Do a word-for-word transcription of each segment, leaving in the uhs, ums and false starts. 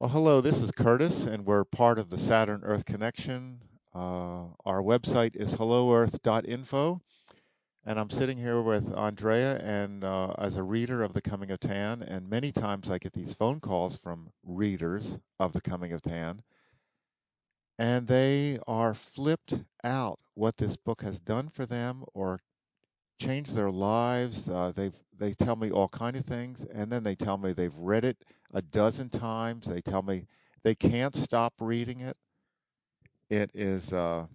Well, hello, this is Curtis, and we're part of the Saturn Earth Connection. Uh, our website is hello earth dot info, and I'm sitting here with Andrea, and uh, as a reader of The Coming of Tan, and many times I get these phone calls from readers of The Coming of Tan, and they are flipped out what this book has done for them or changed their lives. Uh, they've they tell me all kind of things, and then they tell me they've read it a dozen times. They tell me they can't stop reading it. It is uh,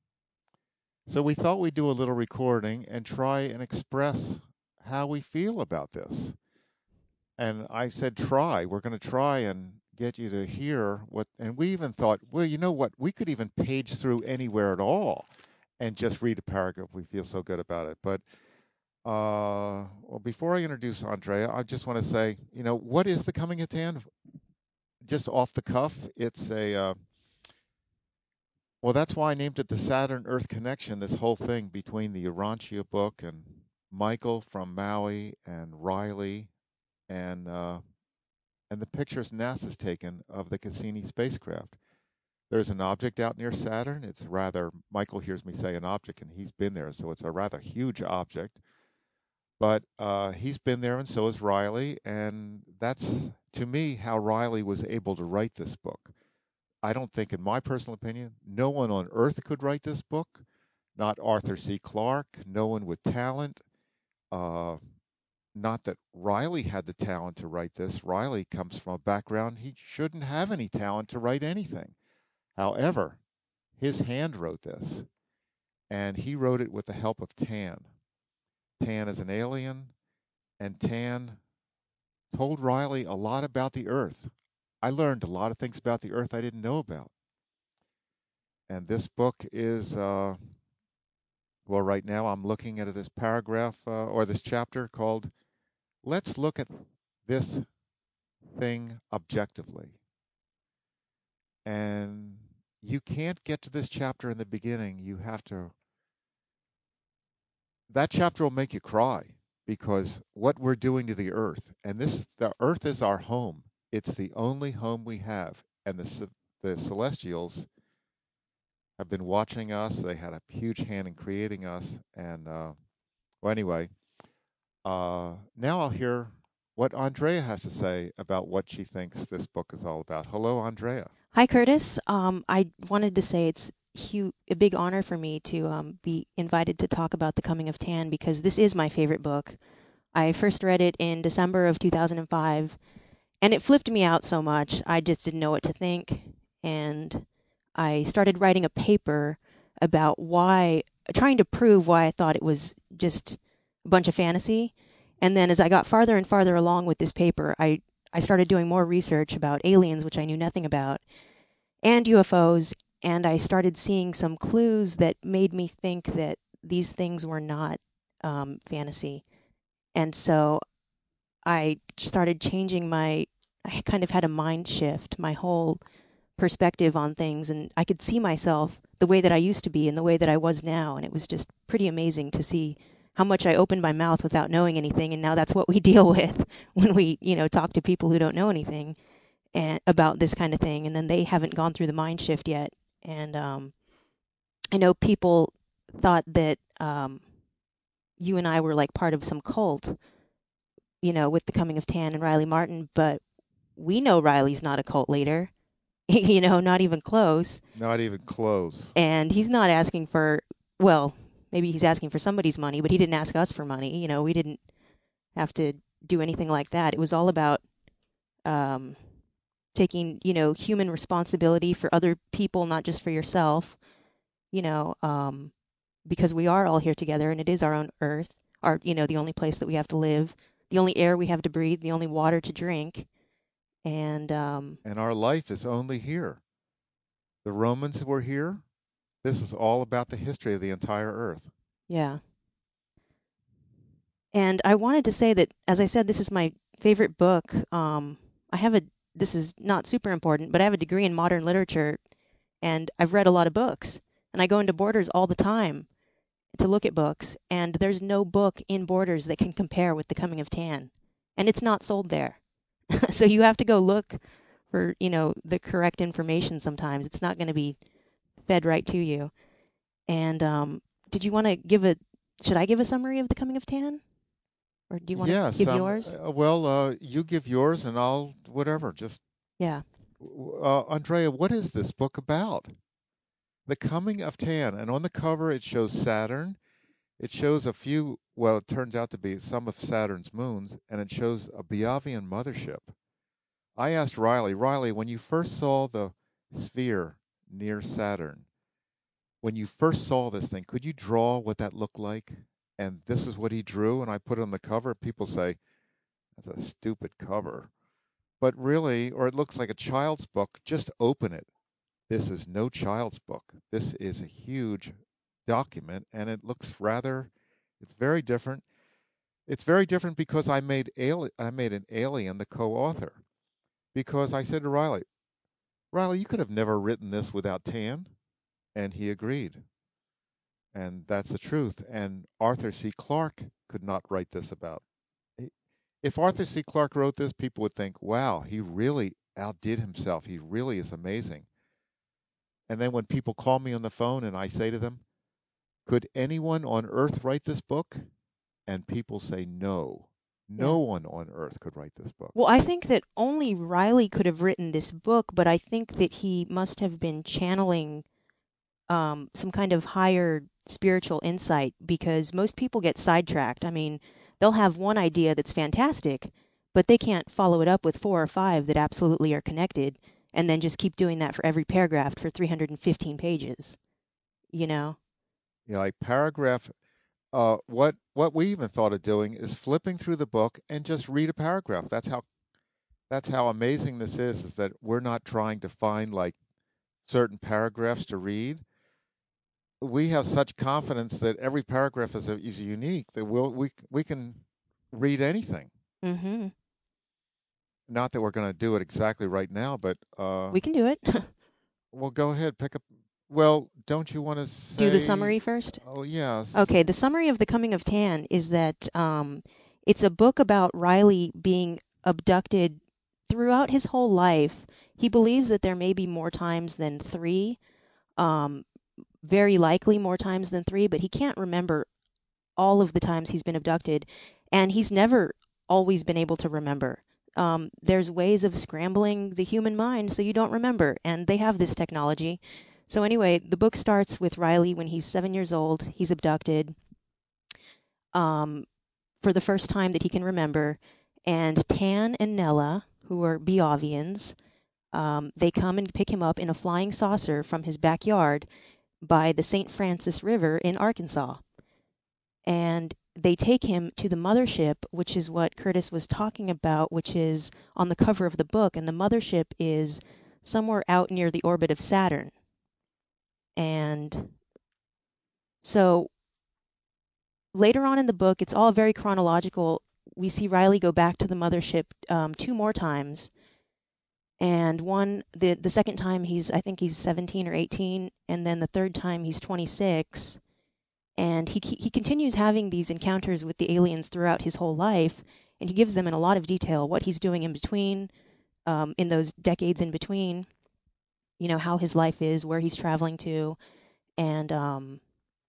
so we thought we'd do a little recording and try and express how we feel about this. And I said, try. We're going to try and get you to hear what. And we even thought, well, you know what? We could even page through anywhere at all and just read a paragraph. We feel so good about it. But uh, well, before I introduce Andrea, I just want to say, you know, what is the Coming of Tan? Just off the cuff, it's a uh, well, that's why I named it the Saturn Earth Connection, this whole thing between the Urantia book and Michael from Maui and Riley and uh, and the pictures NASA's taken of the Cassini spacecraft. There's an object out near Saturn. It's rather, Michael hears me say an object, and he's been there, so it's a rather huge object. But uh, he's been there, and so has Riley, and that's, to me, how Riley was able to write this book. I don't think, in my personal opinion, no one on Earth could write this book. Not Arthur C. Clarke, no one with talent. Uh, not that Riley had the talent to write this. Riley comes from a background he shouldn't have any talent to write anything. However, his hand wrote this, and he wrote it with the help of Tan. Tan is an alien, and Tan told Riley a lot about the Earth. I learned a lot of things about the Earth I didn't know about. And this book is, uh, well, right now I'm looking at this paragraph uh, or this chapter called Let's Look at This Thing Objectively. And you can't get to this chapter in the beginning. You have to, that chapter will make you cry because what we're doing to the Earth, and this, the Earth is our home. It's the only home we have. And the, the Celestials have been watching us. They had a huge hand in creating us. And, uh, well, anyway, uh, now I'll hear what Andrea has to say about what she thinks this book is all about. Hello, Andrea. Hi, Curtis. Um, I wanted to say it's hu- a big honor for me to um, be invited to talk about The Coming of Tan because this is my favorite book. I first read it in December of two thousand five, and it flipped me out so much, I just didn't know what to think. And I started writing a paper about why, trying to prove why I thought it was just a bunch of fantasy. And then as I got farther and farther along with this paper, I, I started doing more research about aliens, which I knew nothing about, and U F Os, and I started seeing some clues that made me think that these things were not um, fantasy. And so I started changing my, I kind of had a mind shift, my whole perspective on things, and I could see myself the way that I used to be and the way that I was now. And it was just pretty amazing to see how much I opened my mouth without knowing anything. And now that's what we deal with when we, you know, talk to people who don't know anything and about this kind of thing, and then they haven't gone through the mind shift yet. And um, I know people thought that um, you and I were like part of some cult, you know, with The Coming of Tan and Riley Martin, but we know Riley's not a cult leader, you know, not even close. Not even close. And he's not asking for, well, maybe he's asking for somebody's money, but he didn't ask us for money. You know, we didn't have to do anything like that. It was all about um, taking, you know, human responsibility for other people, not just for yourself, you know, um, because we are all here together and it is our own earth, our, you know, the only place that we have to live, the only air we have to breathe, the only water to drink. And um, And our life is only here. The Romans were here. This is all about the history of the entire earth. yeah. And I wanted to say that, as I said, this is my favorite book. Um, I have a, this is not super important, but I have a degree in modern literature and I've read a lot of books. And I go into Borders all the time to look at books, and there's no book in Borders that can compare with The Coming of Tan. And it's not sold there. So you have to go look for, you know, the correct information sometimes. It's not going to be fed right to you. And um, did you want to give a, should I give a summary of The Coming of Tan? Or do you want to Yes. give Um. yours? uh, Well, uh, you give yours, and I'll whatever. Just Yeah. uh, Andrea, what is this book about? The Coming of Tan, and on the cover it shows Saturn. It shows a few. Well, it turns out to be some of Saturn's moons, and it shows a Biavian mothership. I asked Riley, Riley, when you first saw the sphere near Saturn, when you first saw this thing, could you draw what that looked like? And this is what he drew, and I put it on the cover. People say, that's a stupid cover. But really, or it looks like a child's book, just open it. This is no child's book. This is a huge document, and it looks rather, it's very different. It's very different because I made ali- I made an alien the co-author. Because I said to Riley, Riley, you could have never written this without Tan, and he agreed. And that's the truth. And Arthur C. Clarke could not write this about. If Arthur C. Clarke wrote this, people would think, wow, he really outdid himself. He really is amazing. And then when people call me on the phone and I say to them, could anyone on earth write this book? And people say, no, Yeah. no one on earth could write this book. Well, I think that only Riley could have written this book, but I think that he must have been channeling um, some kind of higher spiritual insight because most people get sidetracked. I mean, they'll have one idea that's fantastic, but they can't follow it up with four or five that absolutely are connected and then just keep doing that for every paragraph for three hundred fifteen pages, you know? You know, like paragraph, uh, what what we even thought of doing is flipping through the book and just read a paragraph. That's how that's how amazing this is, is that we're not trying to find like certain paragraphs to read. We have such confidence that every paragraph is, a, is unique that we'll, we we can read anything. Mm-hmm. Not that we're going to do it exactly right now, but uh, We can do it. well, go ahead, pick up. Well, don't you want to Do the say? summary first? Oh, yes. Okay, the summary of The Coming of Tan is that um, it's a book about Riley being abducted throughout his whole life. He believes that there may be more times than three, um, very likely more times than three, but he can't remember all of the times he's been abducted, and he's never always been able to remember. Um, there's ways of scrambling the human mind so you don't remember, and they have this technology. So anyway, the book starts with Riley when he's seven years old. He's abducted um, for the first time that he can remember, and Tan and Nella, who are Biavians, um, they come and pick him up in a flying saucer from his backyard by the Saint Francis River in Arkansas. And they take him to the mothership, which is what Curtis was talking about, which is on the cover of the book. And the mothership is somewhere out near the orbit of Saturn. And so later on in the book, it's all very chronological. We see Riley go back to the mothership um, two more times. And one, the, the second time he's, I think he's seventeen or eighteen. And then the third time he's twenty-six. And he he continues having these encounters with the aliens throughout his whole life, and he gives them in a lot of detail what he's doing in between, um, in those decades in between, you know, how his life is, where he's traveling to, and um,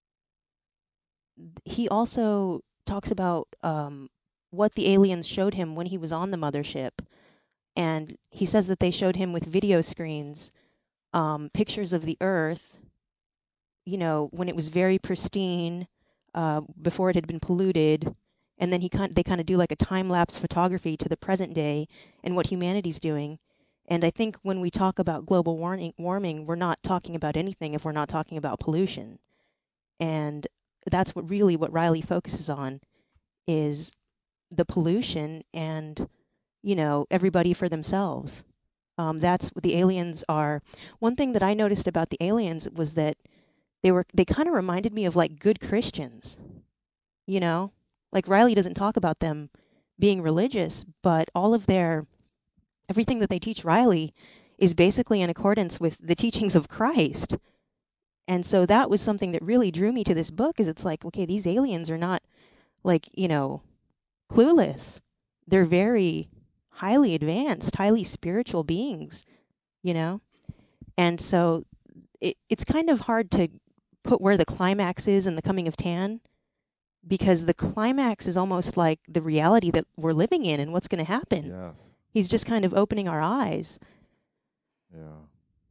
he also talks about um, what the aliens showed him when he was on the mothership, and he says that they showed him with video screens um, pictures of the Earth, you know, when it was very pristine, uh, before it had been polluted, and then he kind they kind of do like a time lapse photography to the present day and what humanity's doing. And I think when we talk about global warming, warming, we're not talking about anything if we're not talking about pollution. And that's what really what Riley focuses on is the pollution and, you know, everybody for themselves. Um, that's what the aliens are. One thing that I noticed about the aliens was that they were they kind of reminded me of like good Christians, you know? Like Riley doesn't talk about them being religious, but all of their everything that they teach Riley is basically in accordance with the teachings of Christ. And so that was something that really drew me to this book is it's like, okay, these aliens are not like, you know, clueless. They're very highly advanced, highly spiritual beings, you know? And so it, it's kind of hard to put where the climax is in The Coming of Tan, because the climax is almost like the reality that we're living in and what's going to happen. Yes. He's just kind of opening our eyes. Yeah.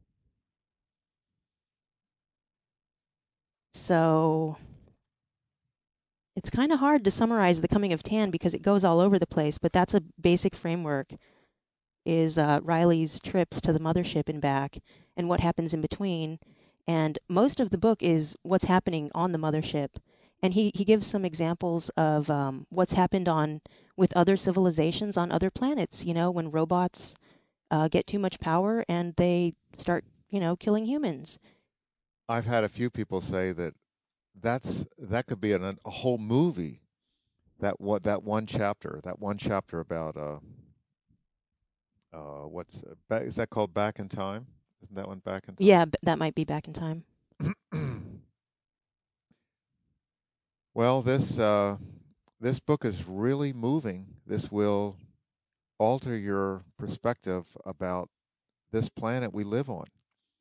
So it's kind of hard to summarize The Coming of Tan because it goes all over the place, but that's a basic framework, is uh, Riley's trips to the mothership and back and what happens in between. And most of the book is what's happening on the mothership. And he, he gives some examples of um, what's happened on with other civilizations on other planets, you know, when robots uh, get too much power and they start, you know, killing humans. I've had a few people say that that's that could be an, a whole movie. That what that one chapter, that one chapter about uh uh what's uh, ba- is that called Back in Time? Isn't that one Back in Yeah, Time? b- that might be Back in Time. Well, this uh, this book is really moving. This will alter your perspective about this planet we live on.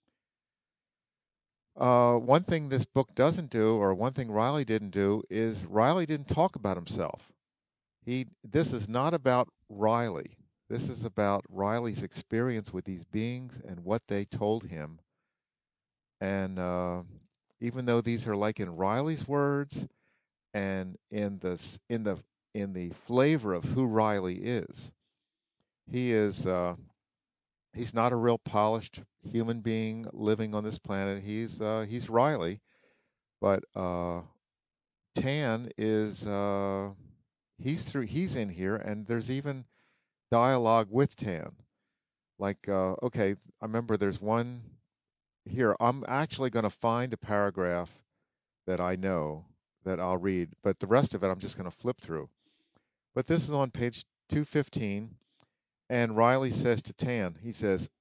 Uh, one thing this book doesn't do, or one thing Riley didn't do, is Riley didn't talk about himself. He This is not about Riley. This is about Riley's experience with these beings and what they told him. And uh, even though these are like in Riley's words and in the s- in the in the flavor of who Riley is, he is uh, he's not a real polished human being living on this planet. He's uh, he's Riley, but uh, Tan is uh, he's through he's in here, and there's even dialogue with Tan. Like, uh, okay, I remember there's one here. I'm actually going to find a paragraph that I know that I'll read, but the rest of it I'm just going to flip through. But this is on page two fifteen, and Riley says to Tan, he says,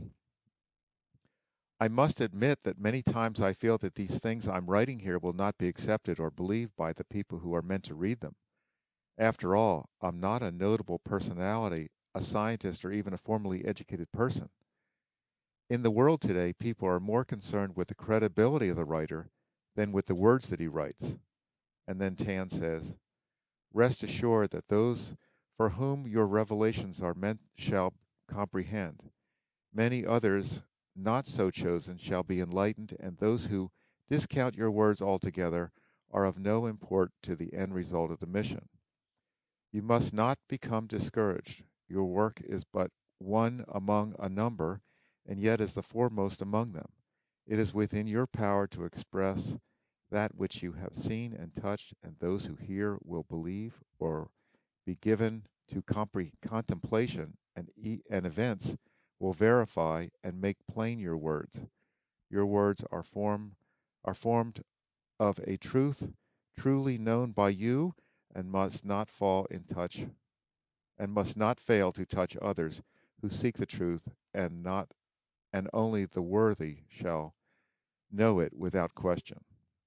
I must admit that many times I feel that these things I'm writing here will not be accepted or believed by the people who are meant to read them. After all, I'm not a notable personality, a scientist, or even a formally educated person. In the world today, people are more concerned with the credibility of the writer than with the words that he writes. And then Tan says, rest assured that those for whom your revelations are meant shall comprehend. Many others not so chosen shall be enlightened, and those who discount your words altogether are of no import to the end result of the mission. You must not become discouraged. Your work is but one among a number, and yet is the foremost among them. It is within your power to express that which you have seen and touched, and those who hear will believe or be given to compre- contemplation, and, e- and events will verify and make plain your words. Your words are form are formed of a truth truly known by you, and must not fall in touch and must not fail to touch others who seek the truth, and not and only the worthy shall know it without question.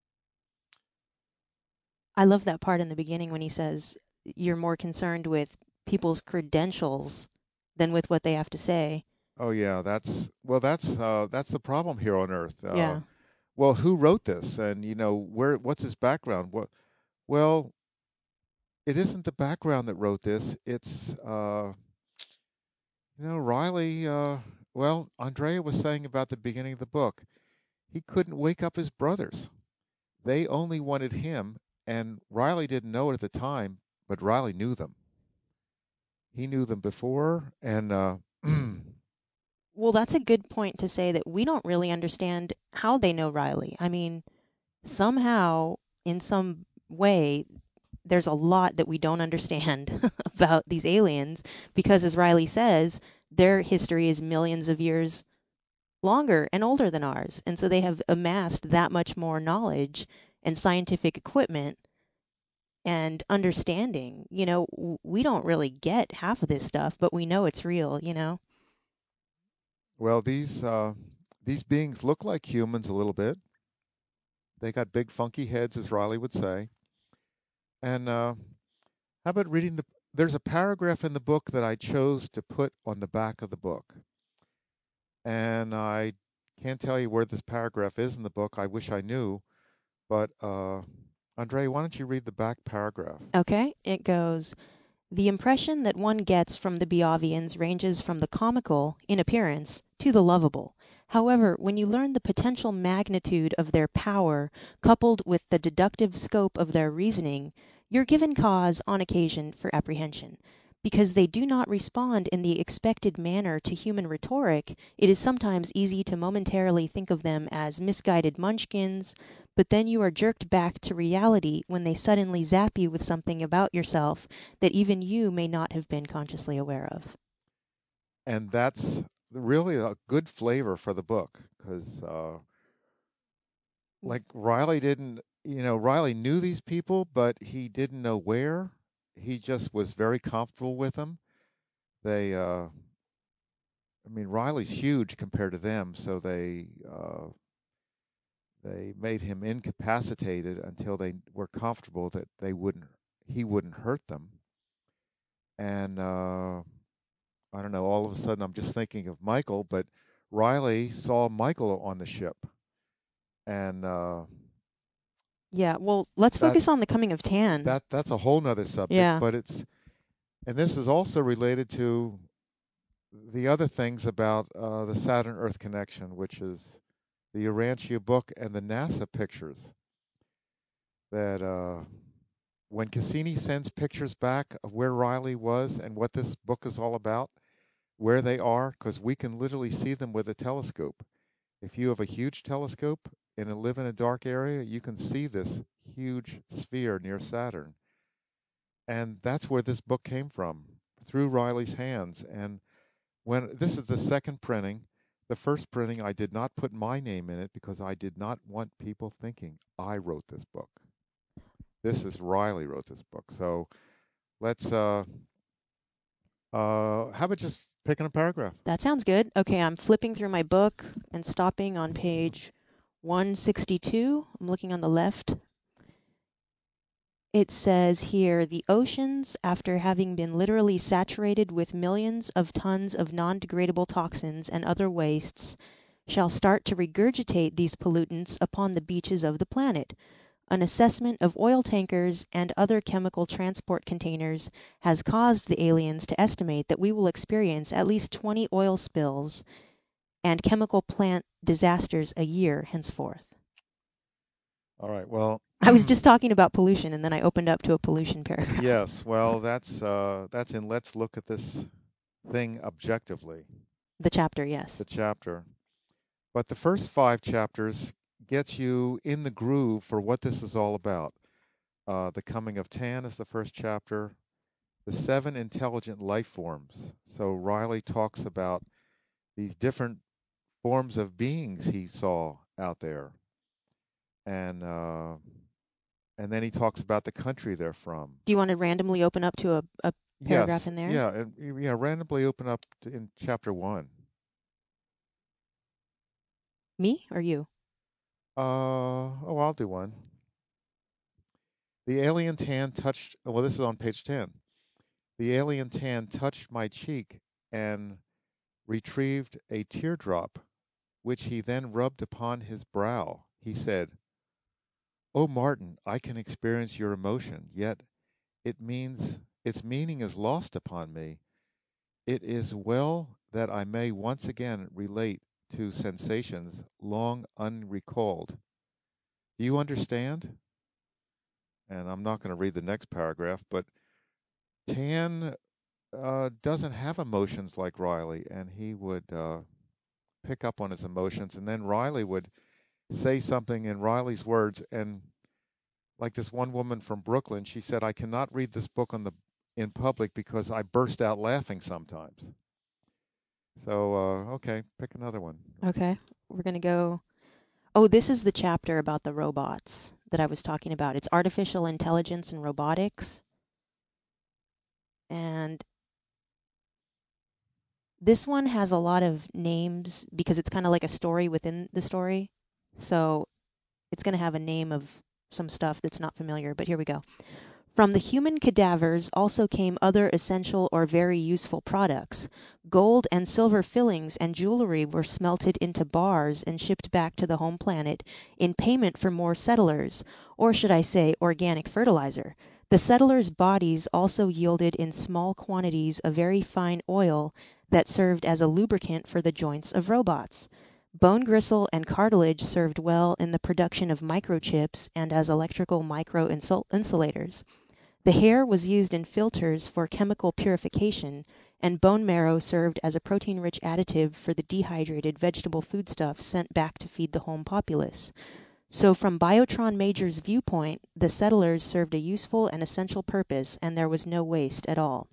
I love that part in the beginning when he says you're more concerned with people's credentials than with what they have to say. Oh yeah, that's well that's uh, that's the problem here on earth. Uh, Yeah. well, who wrote this, and you know where what's his background? What well, it isn't the background that wrote this. It's uh, you know Riley. Uh, well, Andrea was saying about the beginning of the book, he couldn't wake up his brothers. They only wanted him, and Riley didn't know it at the time, but Riley knew them. He knew them before, and uh, Well, that's a good point to say that we don't really understand how they know Riley. I mean, somehow, in some way, there's a lot that we don't understand about these aliens because, as Riley says, their history is millions of years longer and older than ours. And so they have amassed that much more knowledge and scientific equipment and understanding. You know, w- we don't really get half of this stuff, but we know it's real, you know? well, these uh, these beings look like humans a little bit. They got big, funky heads, as Riley would say. And uh, how about reading the there's a paragraph in the book that I chose to put on the back of the book. And I can't tell you where this paragraph is in the book. I wish I knew. But, uh, Andre, why don't you read the back paragraph? Okay, it goes, the impression that one gets from the Biavians ranges from the comical, in appearance, to the lovable. However, when you learn the potential magnitude of their power, coupled with the deductive scope of their reasoning, you're given cause, on occasion, for apprehension. Because they do not respond in the expected manner to human rhetoric, it is sometimes easy to momentarily think of them as misguided munchkins, but then you are jerked back to reality when they suddenly zap you with something about yourself that even you may not have been consciously aware of. And that's really a good flavor for the book because, uh, like, Riley didn't, you know, Riley knew these people, but he didn't know where. He just was very comfortable with them. They, uh, I mean, Riley's huge compared to them, so they uh, they made him incapacitated until they were comfortable that they wouldn't, he wouldn't hurt them. And uh, I don't know. All of a sudden, I'm just thinking of Michael, but Riley saw Michael on the ship, and uh, Yeah, well, let's focus that's on the coming of Tan. that that's a whole nother subject. Yeah. But it's, and this is also related to the other things about uh, the Saturn Earth connection, which is the Urantia book and the NASA pictures. That uh, when Cassini sends pictures back of where Riley was and what this book is all about, where they are, because we can literally see them with a telescope. If you have a huge telescope and live in a dark area, you can see this huge sphere near Saturn. And that's where this book came from, through Riley's hands. And when this is the second printing, the first printing, I did not put my name in it because I did not want people thinking I wrote this book. This is Riley wrote this book. So let's, uh, uh, how about just picking a paragraph? That sounds good. Okay, I'm flipping through my book and stopping on page one sixty-two. I'm looking on the left. It says here, the oceans, after having been literally saturated with millions of tons of non-degradable toxins and other wastes, shall start to regurgitate these pollutants upon the beaches of the planet. An assessment of oil tankers and other chemical transport containers has caused the aliens to estimate that we will experience at least twenty oil spills and chemical plant disasters a year henceforth. All right. Well, I was just talking about pollution, and then I opened up to a pollution paragraph. yes. Well, that's uh, that's in Let's Look at This Thing Objectively, The chapter, yes. the chapter. But the first five chapters gets you in the groove for what this is all about. Uh, the Coming of Tan is the first chapter. The seven intelligent life forms. So Riley talks about these different forms of beings he saw out there, and uh, and then he talks about the country they're from. Do you want to randomly open up to a, a paragraph Yes, in there? yeah, and yeah, randomly open up to, in chapter one. Me or you? Uh, oh, I'll do one. The alien tan touched. Well, this is on page ten. The alien tan touched my cheek and retrieved a teardrop, which he then rubbed upon his brow. He said, "Oh, Martin, I can experience your emotion, yet it means its meaning is lost upon me. It is well that I may once again relate to sensations long unrecalled. Do you understand?" And I'm not going to read the next paragraph, but Tan uh, doesn't have emotions like Riley, and he would uh, pick up on his emotions, and then Riley would say something in Riley's words, and like this one woman from Brooklyn, she said, "I cannot read this book on the in public because I burst out laughing sometimes." So, uh, okay, pick another one. Okay. We're going to go. Oh, this is the chapter about the robots that I was talking about. It's artificial intelligence and robotics. And this one has a lot of names because it's kind of like a story within the story. So it's going to have a name of some stuff that's not familiar, but here we go. From the human cadavers also came other essential or very useful products. Gold and silver fillings and jewelry were smelted into bars and shipped back to the home planet in payment for more settlers, or should I say organic fertilizer. The settlers' bodies also yielded in small quantities a very fine oil that served as a lubricant for the joints of robots. Bone gristle and cartilage served well in the production of microchips and as electrical micro-insulators. The hair was used in filters for chemical purification, and bone marrow served as a protein-rich additive for the dehydrated vegetable foodstuffs sent back to feed the home populace. So from Biotron Major's viewpoint, the settlers served a useful and essential purpose, and there was no waste at all.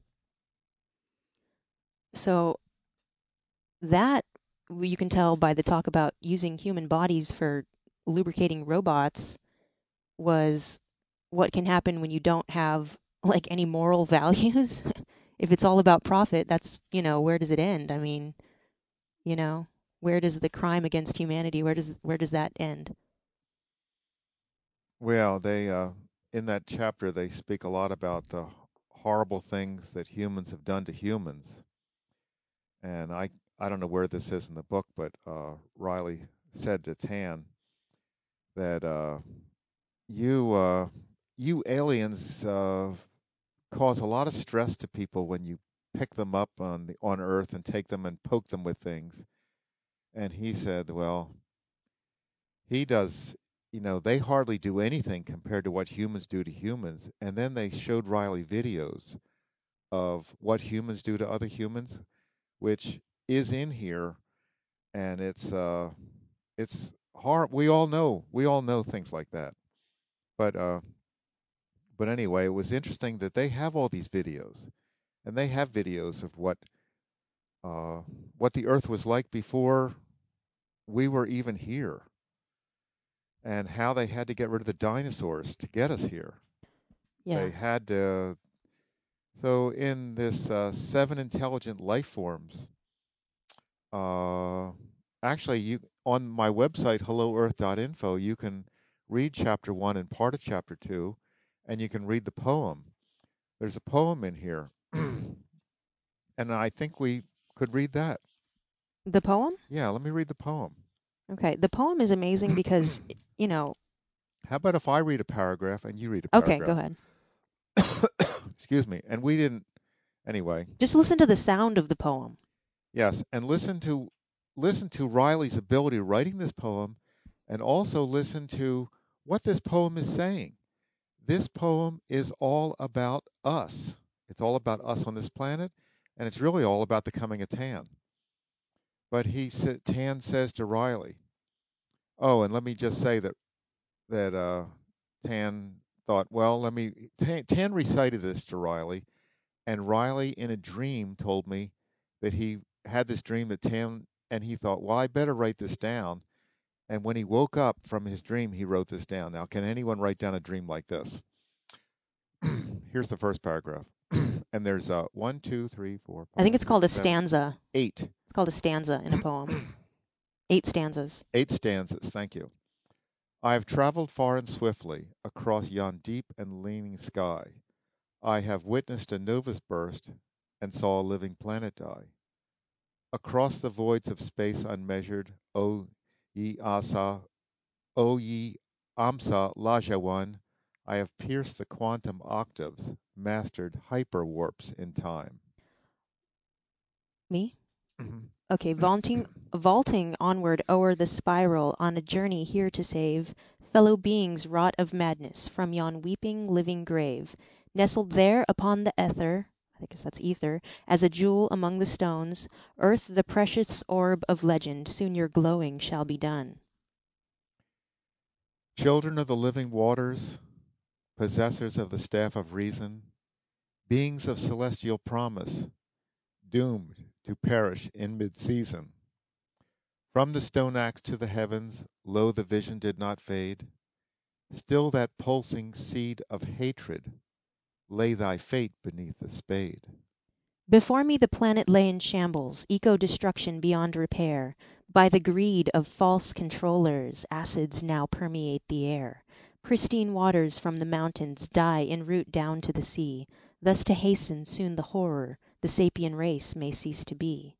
So that you can tell by the talk about using human bodies for lubricating robots was what can happen when you don't have like any moral values. If it's all about profit, that's, you know, where does it end? I mean, you know, where does the crime against humanity, where does where does that end? Well, they uh, in that chapter they speak a lot about the horrible things that humans have done to humans, and I I don't know where this is in the book, but uh, Riley said to Tan that uh, you uh, you aliens uh, cause a lot of stress to people when you pick them up on the, on Earth and take them and poke them with things. And he said, well, he does, you know, they hardly do anything compared to what humans do to humans. And then they showed Riley videos of what humans do to other humans, which is in here, and it's uh, it's hard. We all know, we all know things like that. But uh, but anyway, it was interesting that they have all these videos, and they have videos of what uh, what the Earth was like before we were even here, and how they had to get rid of the dinosaurs to get us here. Yeah. They had to. So in this uh, seven intelligent life forms, uh, actually, you on my website hello earth dot info, you can read chapter one and part of chapter two, and you can read the poem. There's a poem in here, and I think we could read that. The poem? Yeah, let me read the poem. Okay. The poem is amazing because, you know, How about if I read a paragraph and you read a okay, go paragraph? ahead. Excuse me. And we didn't anyway. Just listen to the sound of the poem. Yes, and listen to listen to Riley's ability writing this poem, and also listen to what this poem is saying. This poem is all about us. It's all about us on this planet, and it's really all about the coming of Tan. But he said, Tan says to Riley, "Oh, and let me just say that that uh, Tan thought, well, let me." Tan, Tan recited this to Riley, and Riley, in a dream, told me that he had this dream that Tan, and he thought, well, I better write this down. And when he woke up from his dream, he wrote this down. Now, can anyone write down a dream like this? Here's the first paragraph. And there's uh, one, two, three, four, I think five, it's called a six, seven, stanza. eight. It's called a stanza in a poem. Eight stanzas. Eight stanzas. Thank you. I have traveled far and swiftly across yon deep and leaning sky. I have witnessed a novus burst and saw a living planet die. Across the voids of space unmeasured, O ye Asa, O ye Amsa Lajawan, I have pierced the quantum octaves, mastered hyperwarps in time. Me? Okay, vaulting vaulting onward o'er the spiral on a journey here to save fellow beings wrought of madness from yon weeping living grave, nestled there upon the ether, I guess that's ether, as a jewel among the stones, earth the precious orb of legend, soon your glowing shall be done. Children of the living waters, possessors of the staff of reason, beings of celestial promise, doomed to perish in mid-season. From the stone axe to the heavens, lo, the vision did not fade. Still that pulsing seed of hatred, lay thy fate beneath the spade. Before me the planet lay in shambles, eco-destruction beyond repair. By the greed of false controllers, acids now permeate the air. Pristine waters from the mountains die en route down to the sea, thus to hasten soon the horror, the sapien race may cease to be.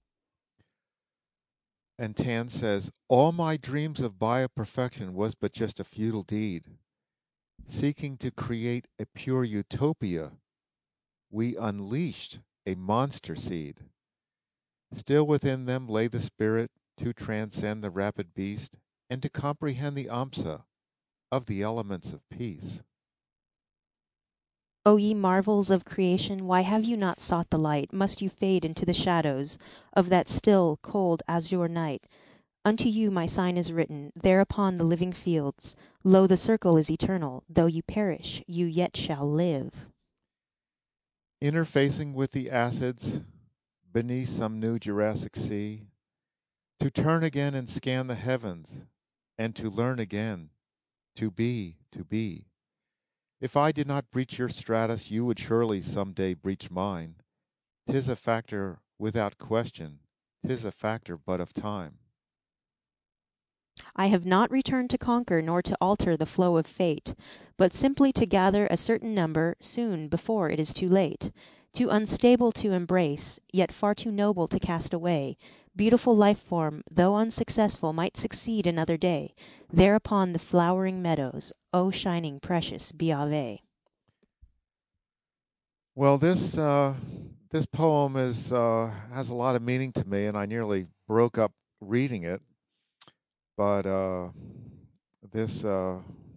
And Tan says, all my dreams of bioperfection was but just a futile deed. Seeking to create a pure utopia, we unleashed a monster seed. Still within them lay the spirit to transcend the rapid beast and to comprehend the AMSA of the elements of peace. O ye marvels of creation, why have you not sought the light? Must you fade into the shadows of that still, cold azure night? Unto you my sign is written, there upon the living fields. Lo, the circle is eternal. Though you perish, you yet shall live. Interfacing with the acids beneath some new Jurassic sea, to turn again and scan the heavens, and to learn again, to be, to be. If I did not breach your stratus, you would surely some day breach mine. 'Tis a factor without question, 'tis a factor but of time. I have not returned to conquer nor to alter the flow of fate, but simply to gather a certain number soon before it is too late. Too unstable to embrace, yet far too noble to cast away, beautiful life form, though unsuccessful, might succeed another day, there upon the flowering meadows, O shining precious Biave. Well, this uh, this poem is uh, has a lot of meaning to me, and I nearly broke up reading it. But uh, this uh,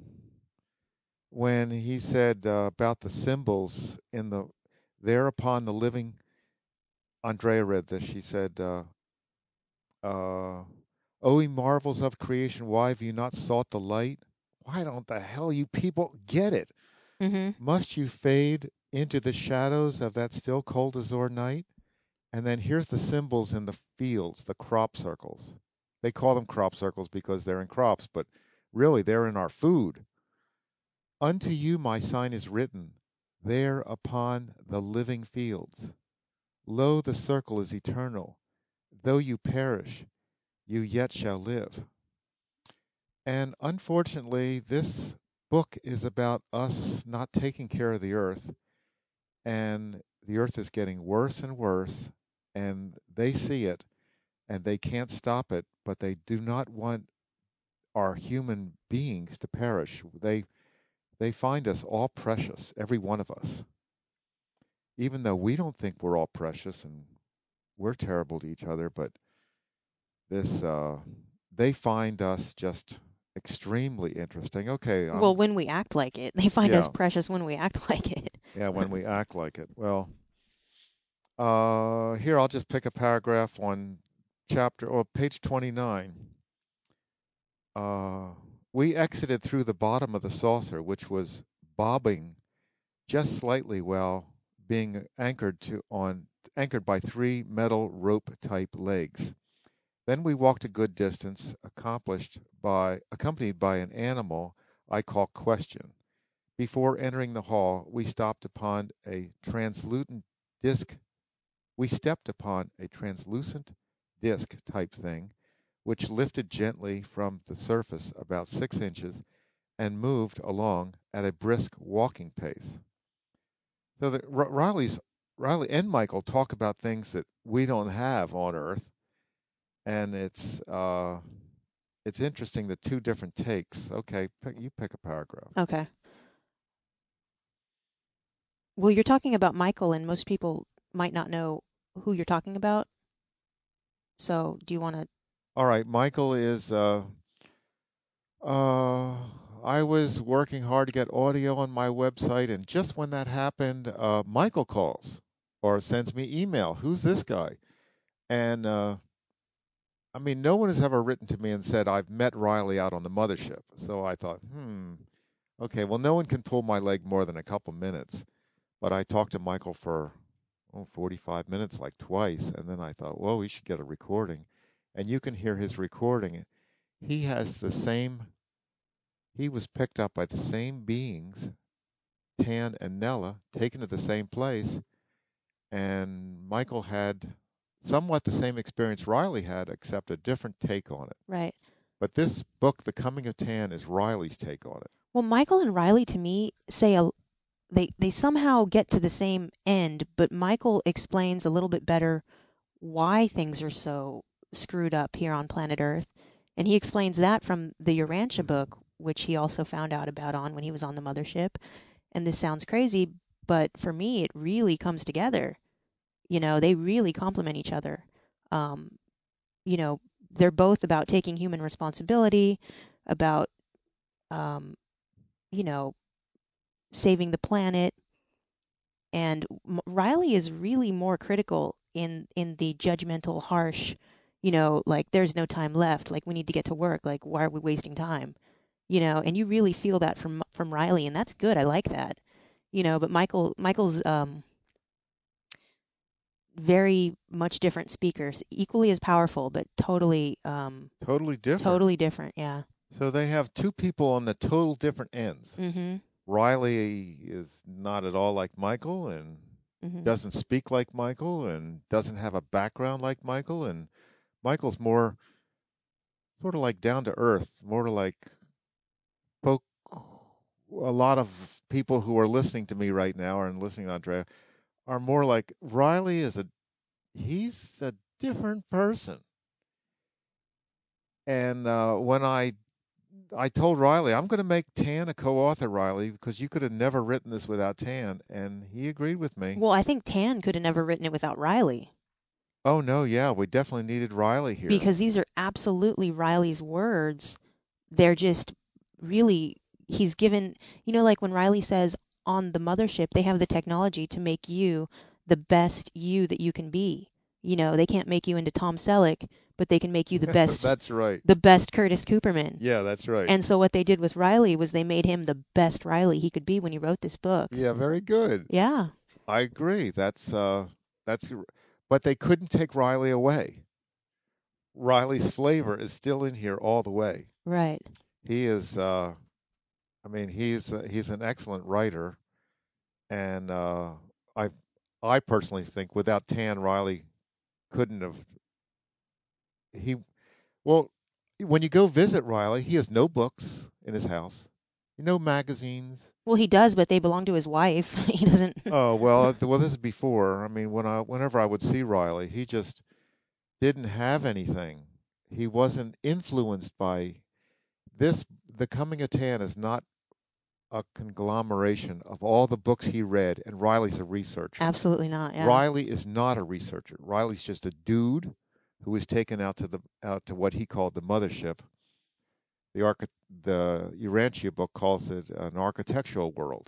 when he said uh, about the symbols in the there upon the living, Andrea read this. She said, uh, uh, "O ye marvels of creation, why have you not sought the light? Why don't the hell you people get it? Mm-hmm. Must you fade into the shadows of that still cold azure night?" And then here's the symbols in the fields, the crop circles. They call them crop circles because they're in crops, but really they're in our food. Unto you my sign is written, there upon the living fields. Lo, the circle is eternal. Though you perish, you yet shall live. And unfortunately, this book is about us not taking care of the earth, and the earth is getting worse and worse, and they see it, and they can't stop it, but they do not want our human beings to perish. They they find us all precious, every one of us, even though we don't think we're all precious and we're terrible to each other. But this, uh, they find us just extremely interesting. Okay, I'm Well, when we act like it, they find us yeah, precious when we act like it. yeah. When we act like it, well, uh, here I'll just pick a paragraph on chapter or page twenty-nine. Uh, we exited through the bottom of the saucer, which was bobbing just slightly while being anchored to on anchored by three metal rope type legs. Then we walked a good distance, accomplished by accompanied by an animal I call Question. Before entering the hall, we stopped upon a translucent disc. We stepped upon a translucent disc type thing, which lifted gently from the surface about six inches and moved along at a brisk walking pace. So that R- Riley's Riley and Michael talk about things that we don't have on Earth, and it's uh, it's interesting the two different takes. Okay, pick, you pick a paragraph. Okay. Well, you're talking about Michael, and most people might not know who you're talking about. So, do you want to? All right, Michael is. Uh, uh, I was working hard to get audio on my website, and just when that happened, uh, Michael calls or sends me email. Who's this guy? And uh, I mean, no one has ever written to me and said, I've met Riley out on the mothership. So I thought, hmm, okay, well, no one can pull my leg more than a couple minutes. But I talked to Michael for oh, forty-five minutes, like twice. And then I thought, well, we should get a recording. And you can hear his recording. He has the same, he was picked up by the same beings, Tan and Nella, taken to the same place. And Michael had somewhat the same experience Riley had, except a different take on it. Right. But this book, The Coming of Tan, is Riley's take on it. Well, Michael and Riley to me say a they they somehow get to the same end, but Michael explains a little bit better why things are so screwed up here on planet Earth. And he explains that from the Urantia book, which he also found out about on when he was on the mothership. And this sounds crazy, but for me, it really comes together. You know, they really complement each other. Um, you know, they're both about taking human responsibility, about, um, you know, saving the planet. And M- Riley is really more critical in in the judgmental, harsh, you know, like there's no time left, like we need to get to work, like why are we wasting time? You know, and you really feel that from from Riley, and that's good. I like that. You know, but Michael Michael's um very much different speakers, equally as powerful, but totally um Totally different. totally different. Yeah. So they have two people on the total different ends. Mhm. Riley is not at all like Michael and Mhm. doesn't speak like Michael and doesn't have a background like Michael. And Michael's more sort of like down to earth, more like folk. A lot of people who are listening to me right now and listening to Andrea are more like Riley is a he's a different person. And uh, when I I told Riley I'm going to make Tan a co-author, Riley, because you could have never written this without Tan, and he agreed with me. Well, I think Tan could have never written it without Riley. Oh no, yeah, we definitely needed Riley here. Because these are absolutely Riley's words. They're just really, he's given, you know, like when Riley says on the mothership, they have the technology to make you the best you that you can be. You know, they can't make you into Tom Selleck, but they can make you the best, That's right. the best Curtis Cooperman. Yeah, that's right. And so what they did with Riley was they made him the best Riley he could be when he wrote this book. Yeah, very good. Yeah, I agree. That's uh that's but they couldn't take Riley away. Riley's flavor is still in here all the way. right. He is uh I mean, he's uh, he's an excellent writer, and uh I I personally think without Tan, Riley couldn't have he well when you go visit Riley, he has no books in his house. No magazines. Well, he does, but they belong to his wife. He doesn't. Oh, well, th- well this is before. I mean, when I whenever I would see Riley, he just didn't have anything. He wasn't influenced by this. The Coming of Tan is not a conglomeration of all the books he read, and Riley's a researcher. Absolutely not. Yeah. Riley is not a researcher. Riley's just a dude who was taken out to the out to what he called the mothership. The archi- the Urantia book calls it an architectural world,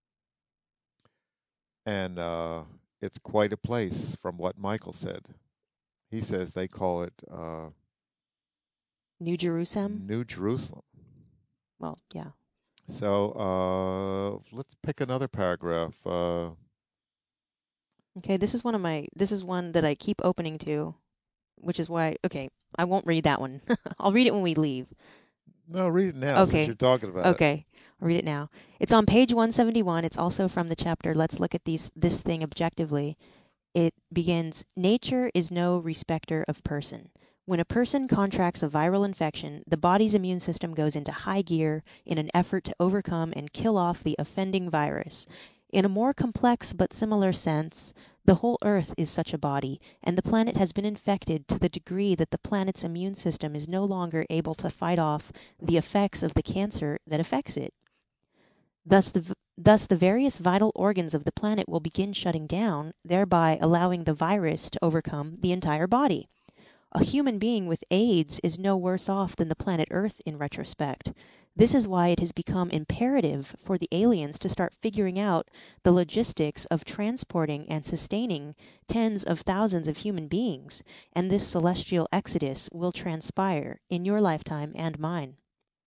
and uh, it's quite a place, from what Michael said. He says they call it uh, New Jerusalem. New Jerusalem. Well, yeah. So uh, let's pick another paragraph. Uh, Okay, this is one of my this is one that I keep opening to, which is why okay, I won't read that one. I'll read it when we leave. no, read it now since Okay. you're talking about it. Okay. I'll read it now. It's on page one seventy-one. It's also from the chapter Let's Look at these this thing objectively. It begins, nature is no respecter of person. When a person contracts a viral infection, the body's immune system goes into high gear in an effort to overcome and kill off the offending virus. In a more complex but similar sense, the whole Earth is such a body, and the planet has been infected to the degree that the planet's immune system is no longer able to fight off the effects of the cancer that affects it. Thus the, thus the various vital organs of the planet will begin shutting down, thereby allowing the virus to overcome the entire body. A human being with AIDS is no worse off than the planet Earth in retrospect. This is why it has become imperative for the aliens to start figuring out the logistics of transporting and sustaining tens of thousands of human beings, and this celestial exodus will transpire in your lifetime and mine.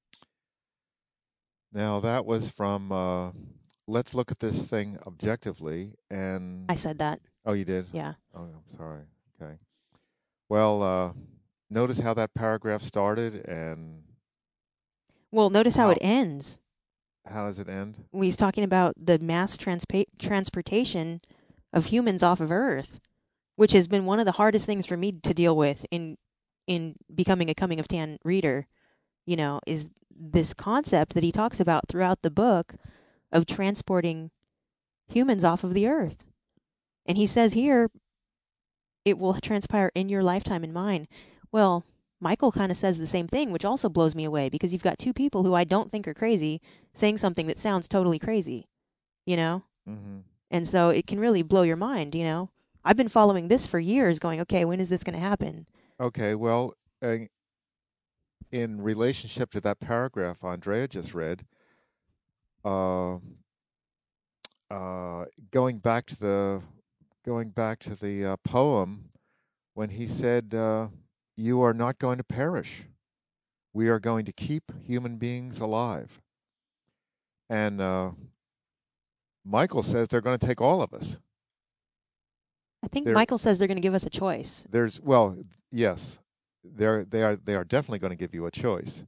Now that was from uh, Let's Look at This Thing Objectively, and I said that. oh, you did. Yeah. Oh, I'm sorry. Okay. Well, uh, notice how that paragraph started, and Well, notice how it how ends. how does it end? When he's talking about the mass transpa- transportation of humans off of Earth, which has been one of the hardest things for me to deal with in in becoming a Coming of Tan reader, you know, is this concept that he talks about throughout the book of transporting humans off of the earth. And he says here, it will transpire in your lifetime and mine. Well, Michael kind of says the same thing, which also blows me away because you've got two people who I don't think are crazy saying something that sounds totally crazy, you know? Hmm. And so it can really blow your mind, you know? I've been following this for years going, okay, when is this going to happen? Okay, well, uh, in relationship to that paragraph Andrea just read, uh, uh, going back to the going back to the uh, poem when he said, uh, "You are not going to perish. We are going to keep human beings alive." And uh, Michael says they're going to take all of us. I think There, Michael says they're going to give us a choice. there's well, yes, they're they are they are definitely going to give you a choice.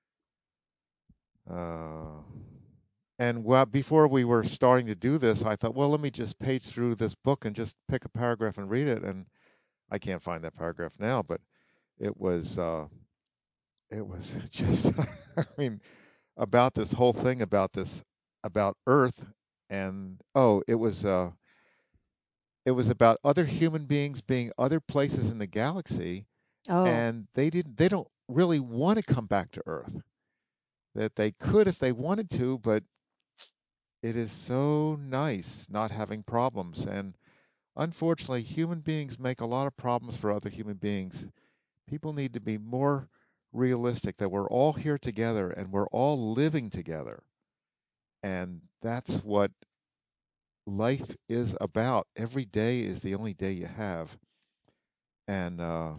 Uh, and well, before we were starting to do this, I thought, well, let me just page through this book and just pick a paragraph and read it. And I can't find that paragraph now, but it was uh, it was just, I mean, about this whole thing about this about Earth, and oh, it was uh, it was about other human beings being other places in the galaxy, Oh, and they didn't they don't really want to come back to Earth. That they could if they wanted to, but it is so nice not having problems. And unfortunately, human beings make a lot of problems for other human beings. People need to be more realistic that we're all here together and we're all living together. And that's what life is about. Every day is the only day you have. And uh,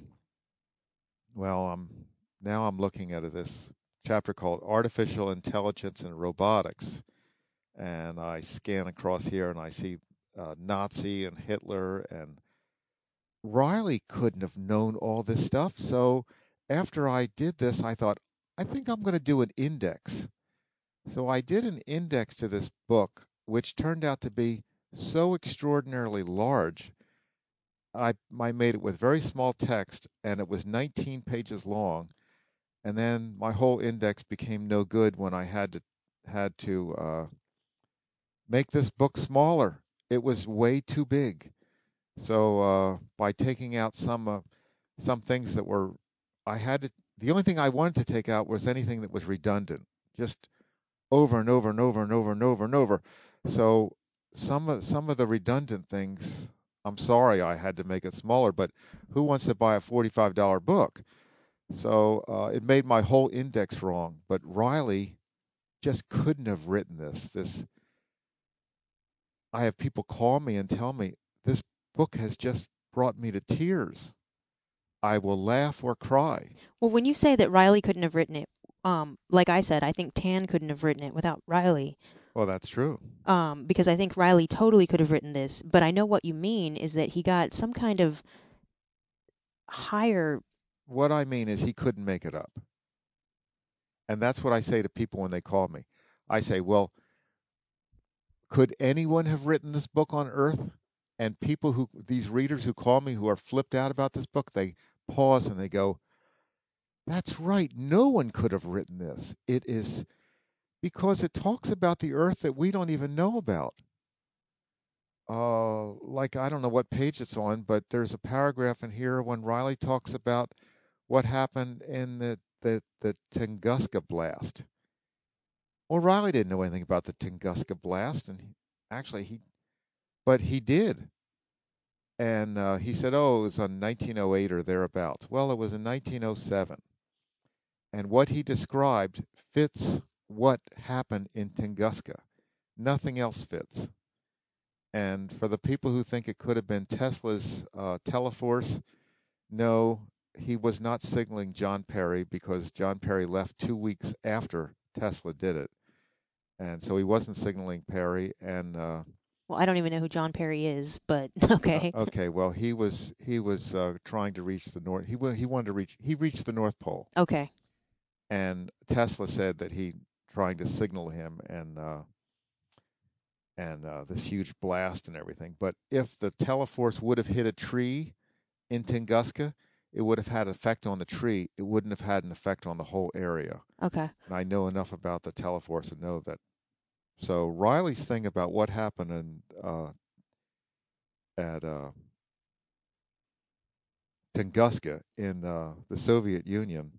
well, I'm now I'm looking at this chapter called Artificial Intelligence and Robotics, and I scan across here and I see uh, Nazi and Hitler, and Riley couldn't have known all this stuff. So after I did this, I thought, I think I'm going to do an index. So I did an index to this book, which turned out to be so extraordinarily large. I, I made it with very small text, and it was nineteen pages long. And then my whole index became no good when I had to had to uh, make this book smaller. It was way too big. So uh, by taking out some uh, some things that were, I had to. The only thing I wanted to take out was anything that was redundant, just over and over and over and over and over and over. So some of some of the redundant things, I'm sorry I had to make it smaller, but who wants to buy a forty-five dollar book? So uh, it made my whole index wrong. But Riley just couldn't have written this. This I have people call me and tell me this book has just brought me to tears. I will laugh or cry. well, when you say that Riley couldn't have written it, um, like I said, I think Tan couldn't have written it without Riley. Well, that's true. Um, because I think Riley totally could have written this, but I know what you mean is that he got some kind of higher. What I mean is he couldn't make it up. And that's what I say to people when they call me. I say, well, could anyone have written this book on Earth? And people who, these readers who call me who are flipped out about this book, they pause and they go, that's right. No one could have written this. It is because it talks about the Earth that we don't even know about. Uh, like, I don't know what page it's on, but there's a paragraph in here when Riley talks about what happened in the, the, the Tunguska blast. Well, Riley didn't know anything about the Tunguska blast, and he, actually he, but he did. And uh, he said, "Oh, it was on nineteen oh eight or thereabouts." Well, it was in nineteen oh seven, and what he described fits what happened in Tunguska. Nothing else fits. And for the people who think it could have been Tesla's uh, Teleforce, no, he was not signaling John Perry because John Perry left two weeks after Tesla did it. And so he wasn't signaling Perry. And uh, Well, I don't even know who John Perry is, but uh, okay. okay, well, he was he was uh, trying to reach the north. He wa- he wanted to reach. He reached the North Pole, Okay. and Tesla said that he trying to signal him and uh, and uh, this huge blast and everything. But if the Teleforce would have hit a tree in Tunguska, it would have had an effect on the tree. It wouldn't have had an effect on the whole area. Okay. And I know enough about the Teleforce to know that. So Riley's thing about what happened in, uh, at uh, Tunguska in uh, the Soviet Union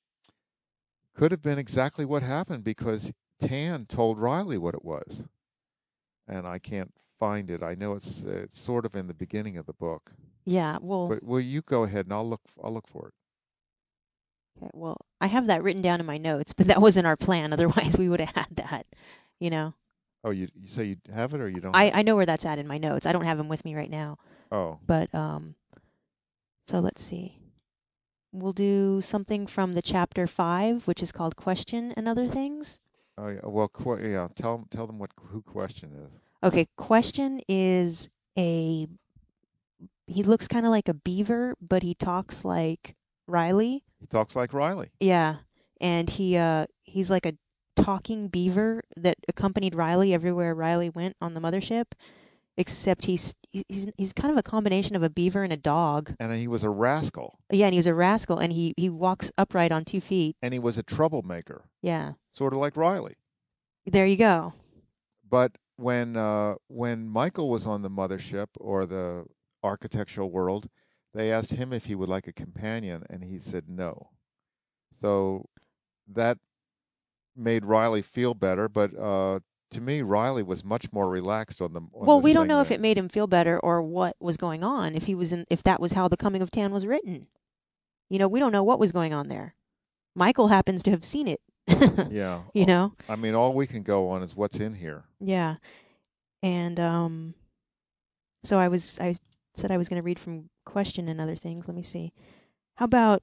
could have been exactly what happened because Tan told Riley what it was, and I can't find it. I know it's it's sort of in the beginning of the book, Yeah. Well, but will you go ahead and I'll look I'll look for it. okay, well, I have that written down in my notes, but that wasn't our plan. Otherwise, we would have had that. You know. Oh, you you say you have it or you don't I have I it? know where that's at in my notes. I don't have them with me right now. Oh, But um, so let's see. We'll do something from the chapter five, which is called Question and Other Things. oh yeah. Well, qu- yeah. Tell tell them what who question is. Okay, Question is a he looks kind of like a beaver, but he talks like Riley. He talks like Riley. Yeah, and he uh he's like a talking beaver that accompanied Riley everywhere Riley went on the mothership, except he's he's he's kind of a combination of a beaver and a dog. And he was a rascal, Yeah, and he was a rascal, and he he walks upright on two feet. and he was a troublemaker, Yeah, sort of like Riley. there you go. But when uh, when Michael was on the mothership or the architectural world, they asked him if he would like a companion, and he said no. So that made Riley feel better. But uh, to me, Riley was much more relaxed on the on Well, this we don't thing know if it than made him feel better or what was going on, if he was in if that was how The Coming of Tan was written. You know, we don't know what was going on there. Michael happens to have seen it. yeah. You uh, know? I mean, all we can go on is what's in here. Yeah. And um so I was I said I was going to read from Question and Other Things. Let me see. How about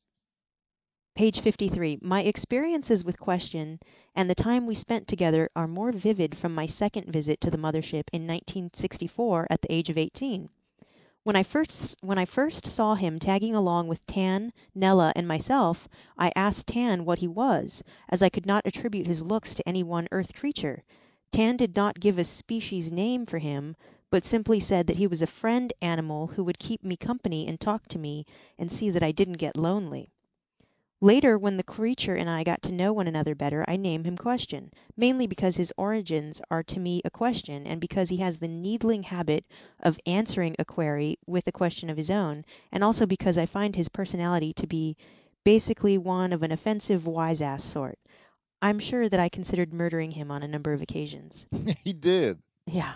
page fifty-three? My experiences with Question and the time we spent together are more vivid from my second visit to the mothership in nineteen sixty-four at the age of eighteen. When I first when I first saw him tagging along with Tan, Nella, and myself, I asked Tan what he was, as I could not attribute his looks to any one Earth creature. Tan did not give a species name for him, but simply said that he was a friend animal who would keep me company and talk to me and see that I didn't get lonely. Later, when the creature and I got to know one another better, I named him Question, mainly because his origins are to me a question, and because he has the needling habit of answering a query with a question of his own, and also because I find his personality to be basically one of an offensive wise-ass sort. I'm sure that I considered murdering him on a number of occasions. He did, Yeah.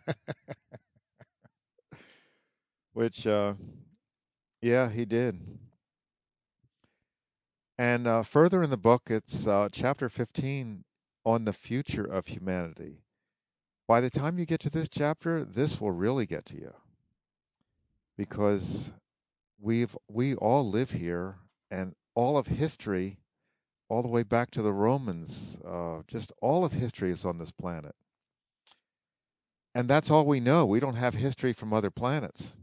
which uh, yeah, he did. And uh, further in the book, it's uh, chapter fifteen on the future of humanity. By the time you get to this chapter, this will really get to you because we've we all live here, and all of history, all the way back to the Romans, uh, just all of history is on this planet, and that's all we know. We don't have history from other planets.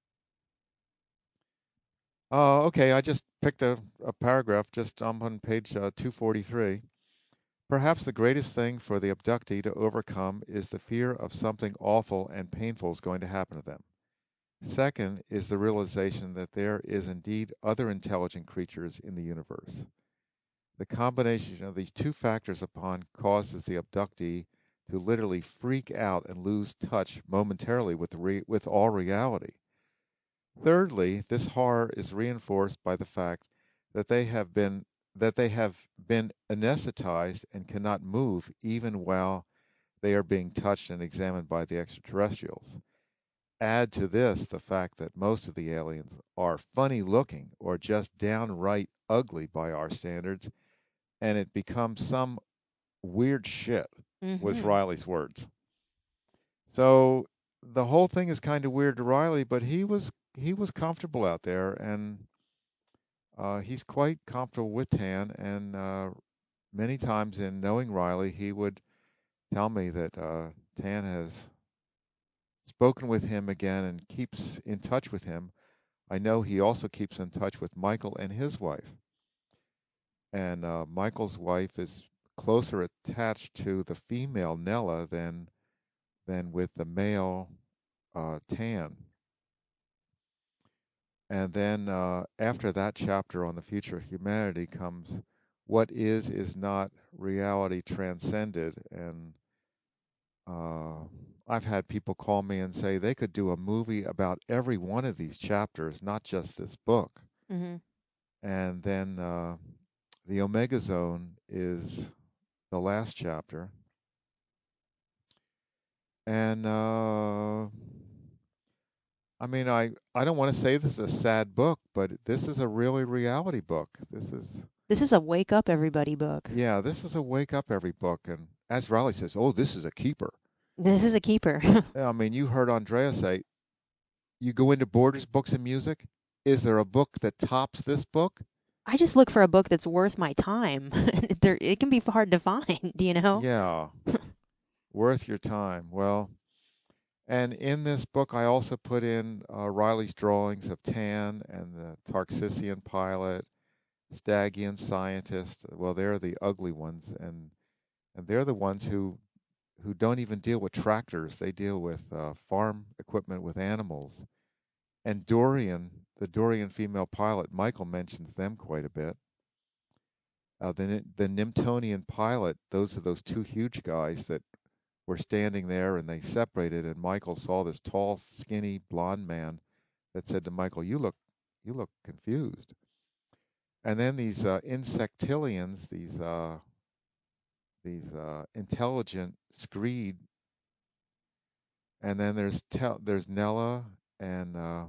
Uh, okay, I just picked a, a paragraph. Just I'm on page uh, two forty-three. Perhaps the greatest thing for the abductee to overcome is the fear of something awful and painful is going to happen to them. Second is the realization that there is indeed other intelligent creatures in the universe. The combination of these two factors upon causes the abductee to literally freak out and lose touch momentarily with, re- with all reality. Thirdly, this horror is reinforced by the fact that they have been that they have been anesthetized and cannot move even while they are being touched and examined by the extraterrestrials. Add to this the fact that most of the aliens are funny looking or just downright ugly by our standards, and it becomes some weird shit, was Mhm. Riley's words. So the whole thing is kind of weird to Riley, but he was he was comfortable out there, and uh, he's quite comfortable with Tan. And uh, many times in knowing Riley, he would tell me that uh, Tan has spoken with him again and keeps in touch with him. I know he also keeps in touch with Michael and his wife. And uh, Michael's wife is closer attached to the female Nella than than with the male uh, Tan. And then uh, after that chapter on the future of humanity comes what is is not reality transcended. And uh, I've had people call me and say they could do a movie about every one of these chapters, not just this book. Mhm. And then uh, the Omega Zone is the last chapter. And uh, I mean, I, I don't want to say this is a sad book, but this is a really reality book. This is, This is a wake up everybody book. yeah, this is a wake up every book. And as Riley says, oh, this is a keeper. This is a keeper. Yeah, I mean, you heard Andrea say, you go into Borders Books and Music. Is there a book that tops this book? I just look for a book that's worth my time. There, it can be hard to find, you know? Yeah, worth your time. Well, and in this book, I also put in uh, Riley's drawings of Tan and the Tarxissian pilot, Stagian scientist. Well, they're the ugly ones, and and they're the ones who who don't even deal with tractors. They deal with uh, farm equipment with animals. And Dorian, the Dorian female pilot, Michael mentions them quite a bit. Uh, the the Nimtonian pilot, those are those two huge guys that were standing there, and they separated. And Michael saw this tall, skinny, blonde man that said to Michael, "You look, you look confused." And then these uh, insectilians, these uh, these uh, intelligent screed, and then there's Tel- there's Nella and uh,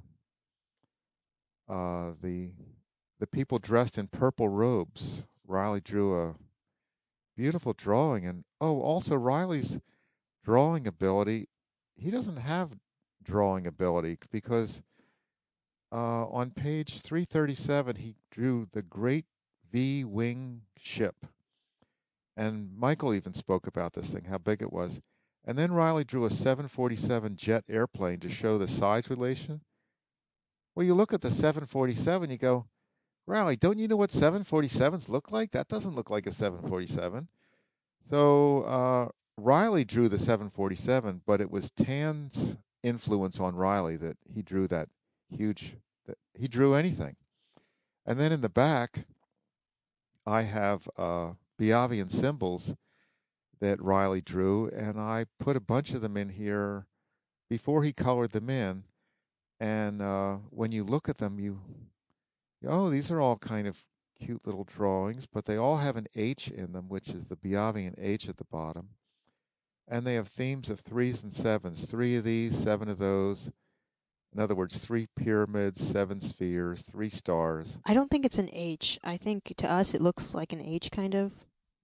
uh, the the people dressed in purple robes. Riley drew a beautiful drawing, and oh, also Riley's drawing ability. He doesn't have drawing ability because uh, on page three thirty-seven he drew the Great V Wing ship, and Michael even spoke about this thing, how big it was. And then Riley drew a seven forty-seven jet airplane to show the size relation. Well, you look at the seven forty-seven, you go, Riley, don't you know what seven forty-sevens look like? That doesn't look like a seven forty-seven. So uh, Riley drew the seven forty-seven, but it was Tan's influence on Riley that he drew that huge, that he drew anything. And then in the back, I have uh, Biavian symbols that Riley drew, and I put a bunch of them in here before he colored them in. And uh, when you look at them, you, oh, these are all kind of cute little drawings, but they all have an H in them, which is the Biavian H at the bottom. And they have themes of threes and sevens. Three of these, seven of those. In other words, three pyramids, seven spheres, three stars. I don't think it's an H. I think to us it looks like an H kind of,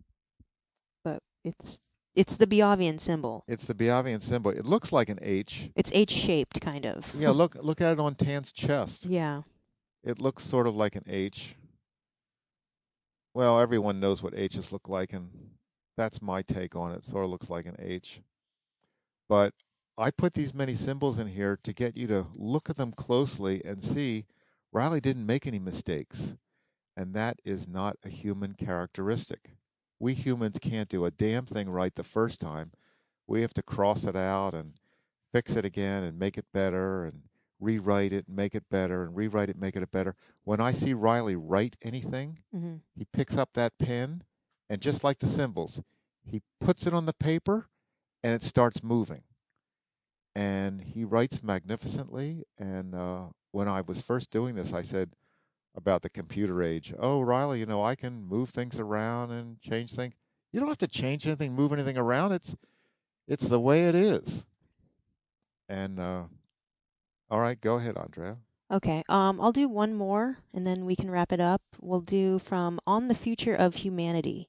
but it's it's the Biavian symbol. It's the Biavian symbol. It looks like an H. It's H-shaped kind of. Yeah, look look at it on Tan's chest. Yeah. It looks sort of like an H. Well, everyone knows what H's look like, and that's my take on it. Sort of looks like an H. But I put these many symbols in here to get you to look at them closely and see Riley didn't make any mistakes. And that is not a human characteristic. We humans can't do a damn thing right the first time. We have to cross it out and fix it again and make it better and rewrite it and make it better and rewrite it, make it better. When I see Riley write anything, Mm-hmm. he picks up that pen and just like the symbols, he puts it on the paper and it starts moving. And he writes magnificently. And uh, when I was first doing this, I said about the computer age, oh, Riley, you know, I can move things around and change things. You don't have to change anything, move anything around. It's it's the way it is. And uh, all right, go ahead, Andrea. Okay. Um, I'll do one more, and then we can wrap it up. We'll do from On the Future of Humanity.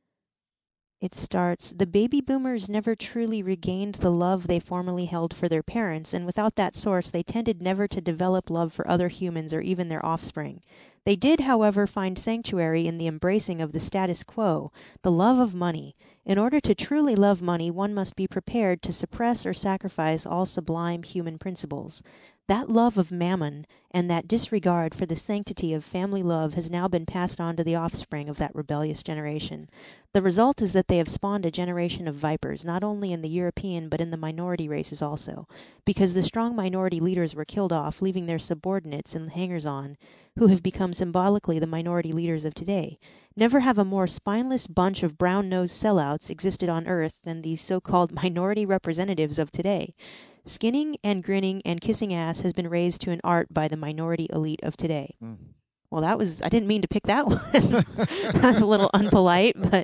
It starts, the baby boomers never truly regained the love they formerly held for their parents, and without that source, they tended never to develop love for other humans or even their offspring. They did, however, find sanctuary in the embracing of the status quo, the love of money. In order to truly love money, one must be prepared to suppress or sacrifice all sublime human principles. That love of mammon and that disregard for the sanctity of family love has now been passed on to the offspring of that rebellious generation. The result is that they have spawned a generation of vipers, not only in the European but in the minority races also, because the strong minority leaders were killed off, leaving their subordinates and hangers-on, who have become symbolically the minority leaders of today. Never have a more spineless bunch of brown-nosed sellouts existed on Earth than these so-called minority representatives of today. Skinning and grinning and kissing ass has been raised to an art by the minority elite of today. Mm. Well, that was, I didn't mean to pick that one. That was a little unpolite, but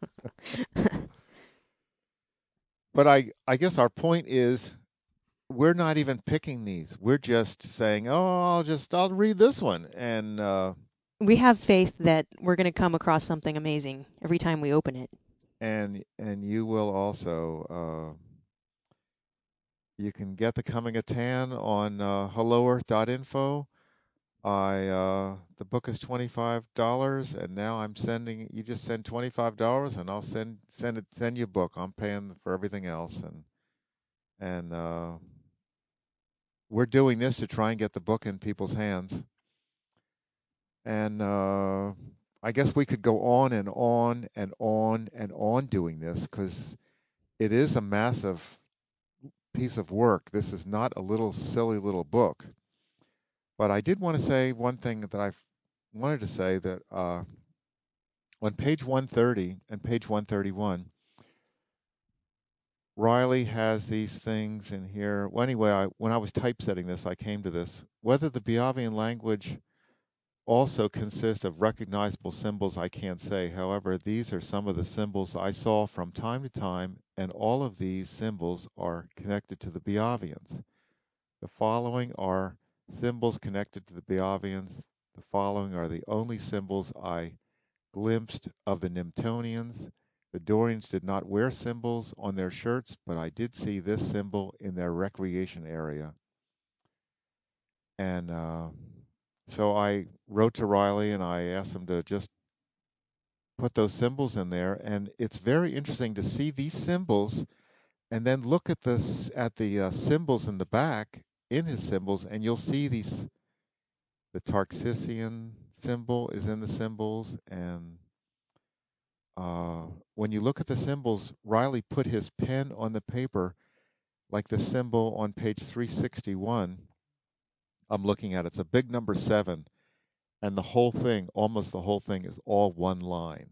But I, I guess our point is we're not even picking these. We're just saying, oh, I'll just, I'll read this one. And, uh, we have faith that we're going to come across something amazing every time we open it. and, and you will also, uh, you can get The Coming of Tan on uh, hello earth dot info. I uh, the book is twenty-five dollars, and now I'm sending. You just send twenty-five dollars, and I'll send send it send you a book. I'm paying for everything else, and and uh, we're doing this to try and get the book in people's hands. And uh, I guess we could go on and on and on and on doing this because it is a massive piece of work. This is not a little silly little book. But I did want to say one thing that I wanted to say that uh, on page one thirty and page one thirty-one, Riley has these things in here. Well, anyway, I, when I was typesetting this, I came to this. Whether the Biavian language also consists of recognizable symbols, I can't say. However, these are some of the symbols I saw from time to time, and all of these symbols are connected to the Biavians. The following are symbols connected to the Biavians. The following are the only symbols I glimpsed of the Nimtonians. The Dorians did not wear symbols on their shirts, but I did see this symbol in their recreation area. And uh, so I wrote to Riley and I asked him to just put those symbols in there. And it's very interesting to see these symbols and then look at this at the uh, symbols in the back in his symbols, and you'll see these. The Tarxissian symbol is in the symbols, and uh, when you look at the symbols, Riley put his pen on the paper, like the symbol on page three sixty-one. I'm looking at it. It's a big number seven, and the whole thing, almost the whole thing, is all one line.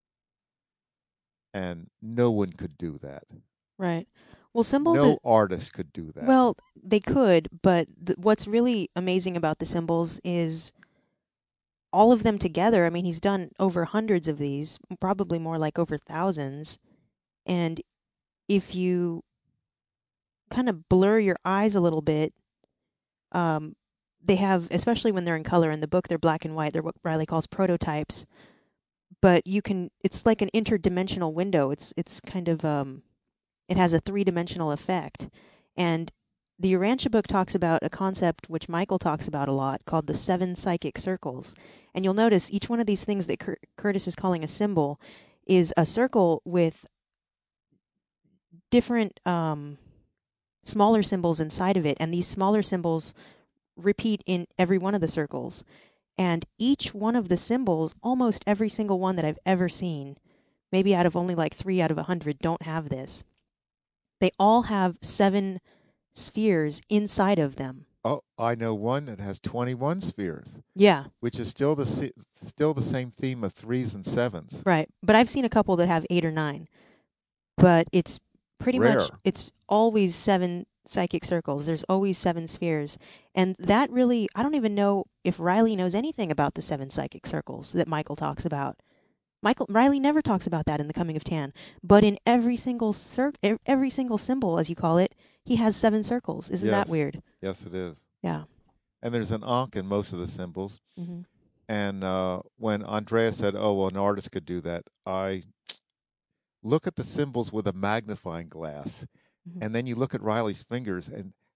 And no one could do that. Right. Well, symbols. No Is, artist could do that. well, they could, but th- what's really amazing about the symbols is all of them together. I mean, he's done over hundreds of these, probably more like over thousands. And if you kind of blur your eyes a little bit, um, they have, especially when they're in color in the book, they're black and white. They're what Riley calls prototypes. But you can, it's like an interdimensional window. It's it's kind of um, it has a three-dimensional effect. And the Urantia book talks about a concept which Michael talks about a lot called the seven psychic circles. And you'll notice each one of these things that Cur- Curtis is calling a symbol is a circle with different um, smaller symbols inside of it. And these smaller symbols repeat in every one of the circles. And each one of the symbols, almost every single one that I've ever seen, maybe out of only like three out of a hundred, don't have this. They all have seven spheres inside of them. Oh, I know one that has twenty-one spheres. Yeah. Which is still the still the same theme of threes and sevens. Right. But I've seen a couple that have eight or nine. But it's pretty Rare. much, it's always seven psychic circles. There's always seven spheres. And that really, I don't even know if Riley knows anything about the seven psychic circles that Michael talks about. Michael Riley never talks about that in The Coming of Tan, but in every single cir- every single symbol, as you call it, he has seven circles. Isn't yes. that weird? Yes, it is. Yeah. And there's an Ankh in most of the symbols. Mm-hmm. And uh, when Andrea said, "Oh, well, an artist could do that," I look at the symbols with a magnifying glass, Mm-hmm. and then you look at Riley's fingers, and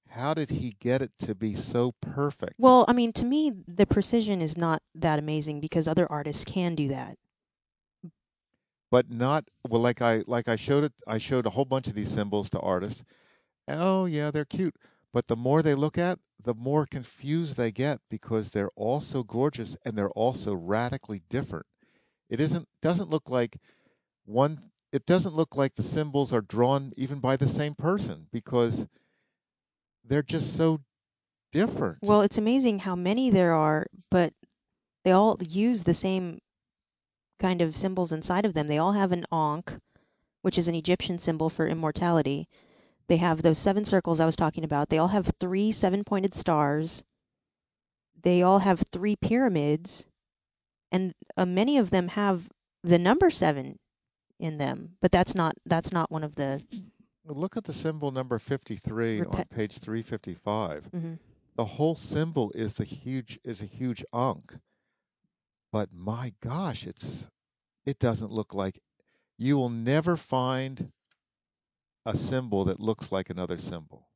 How did he get it to be so perfect? Well, I mean, to me, the precision is not that amazing because other artists can do that. But not well like I like I showed it I showed a whole bunch of these symbols to artists. Oh yeah, they're cute. But the more they look at, the more confused they get because they're all so gorgeous and they're also radically different. It isn't doesn't look like one it doesn't look like the symbols are drawn even by the same person because they're just so different. Well, it's amazing how many there are, but they all use the same kind of symbols inside of them. They all have an Ankh, which is an Egyptian symbol for immortality. They have those seven circles I was talking about. They all have three seven-pointed stars. They all have three pyramids, and uh, many of them have the number seven in them. But that's not that's not one of the Look at the symbol number fifty-three on repet. page three fifty-five. Hmm. The whole symbol is the huge is a huge Ankh. But my gosh, it's it doesn't look like you will never find a symbol that looks like another symbol.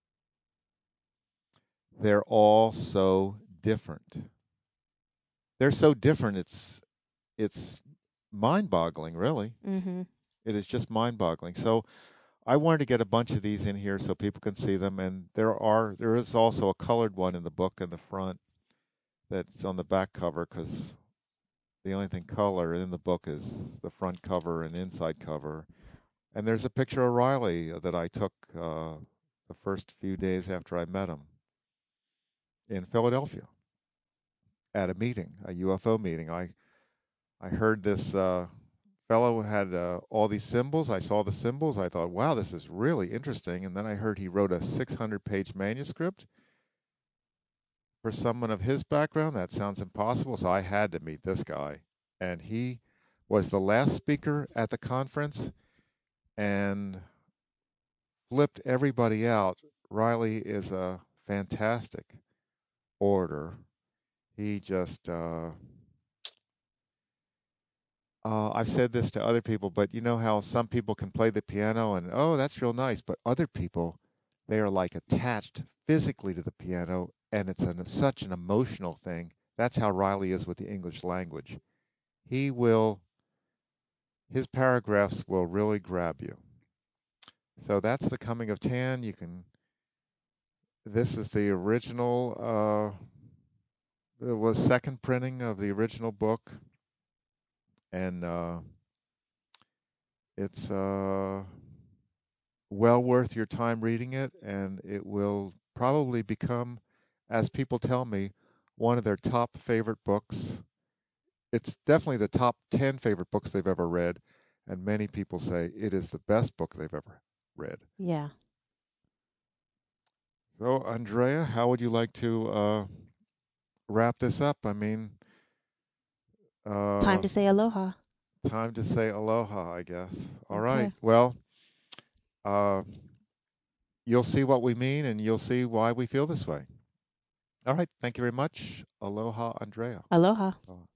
They're all so different. They're so different. It's it's mind-boggling, really. Hmm. It is just mind-boggling. So I wanted to get a bunch of these in here so people can see them. And there are there is also a colored one in the book in the front that's on the back cover because the only thing color in the book is the front cover and inside cover. And there's a picture of Riley that I took uh, the first few days after I met him in Philadelphia at a meeting, a U F O meeting. I I heard this uh, fellow had uh, all these symbols. I saw the symbols. I thought, wow, this is really interesting. And then I heard he wrote a six hundred page manuscript. For someone of his background, that sounds impossible. So I had to meet this guy. And he was the last speaker at the conference and flipped everybody out. Riley is a fantastic orator. He just, uh, uh, I've said this to other people, but you know how some people can play the piano and, oh, that's real nice. But other people, they are like attached physically to the piano and it's an, such an emotional thing. That's how Riley is with the English language. He will, his paragraphs will really grab you. So that's The Coming of Tan. You can, this is the original, uh, it was second printing of the original book. And uh, it's uh, well worth your time reading it, and it will probably become, as people tell me, one of their top favorite books. It's definitely the top ten favorite books they've ever read, and many people say it is the best book they've ever read. Yeah. So, Andrea, how would you like to uh, wrap this up? I mean, Time uh, to say aloha. time to say aloha, I guess. All right. Okay. Well, uh, you'll see what we mean and you'll see why we feel this way. All right. Thank you very much. Aloha, Andrea. Aloha.